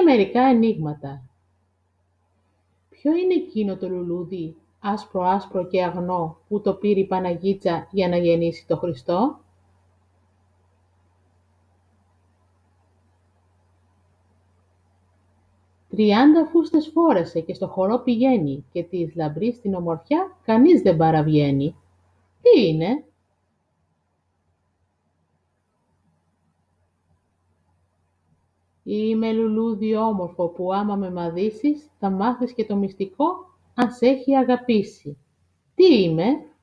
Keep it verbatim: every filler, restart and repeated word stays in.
μερικά ενίγματα. Ποιο είναι εκείνο το λουλούδι, άσπρο άσπρο και αγνό, που το πήρε η Παναγίτσα για να γεννήσει το Χριστό? Τριάντα φούστες φόρεσε και στο χορό πηγαίνει και της λαμπρής την ομορφιά κανείς δεν παραβγαίνει. Τι είναι? Είμαι λουλούδι όμορφο που άμα με μαδίσεις θα μάθεις και το μυστικό αν σ' έχει αγαπήσει. Τι είμαι?